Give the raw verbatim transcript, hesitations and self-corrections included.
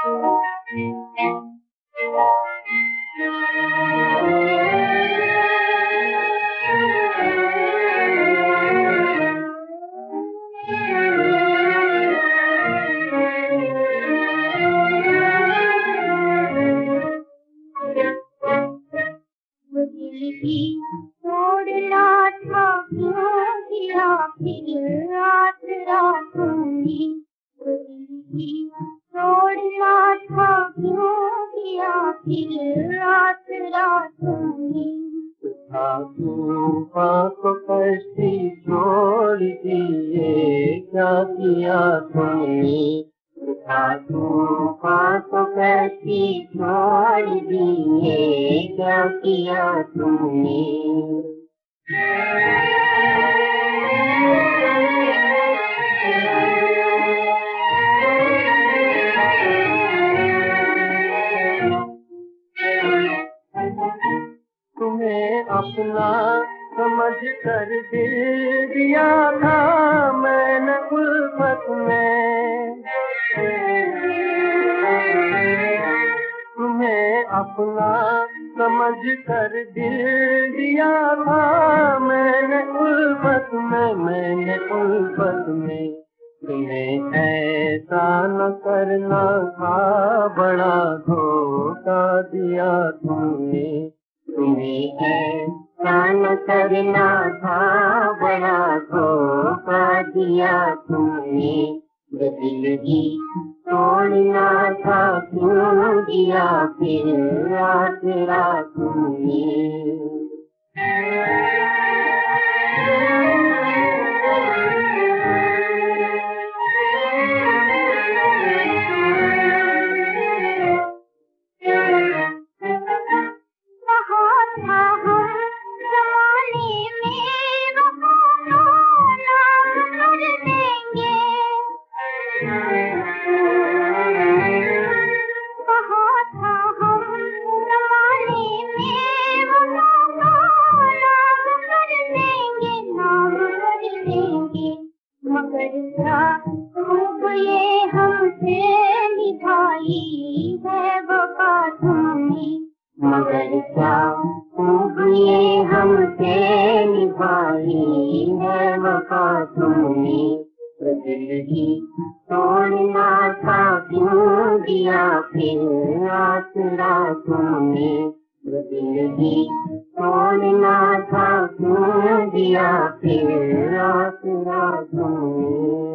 छोड़ना था क्यों किया फिर रात रातों में, छोड़ना था क्यों किया फिर रात रातों में। तूफान को कश्ती छोड़ दिए क्या किया तुमने, तूफान को कश्ती छोड़ दिए क्या किया तुमने। तुम्हें अपना समझ कर दिल दिया था मैंने उल्फत में, तुम्हें अपना समझ कर दिल दिया था मैंने उल्फत में, मैंने उल्फत में। तुम्हें ऐसा न करना था बड़ा धोखा दिया तुमने, तुम्हें ऐसा न करना था बड़ा धोखा दिया तुमने। दिलगी तोड़ना था क्यों दिया फिर रात रातों में। मगर क्या खूब ये हमसे निभाई है वफा तुमने, मगर क्या खूब ये हमसे निभाई है वफा तुमने। दिलगी तोड़ना था क्यों दिया फिर रात रातों में, दिलगी तोड़ना था क्यों दिया फिर रात रातों में।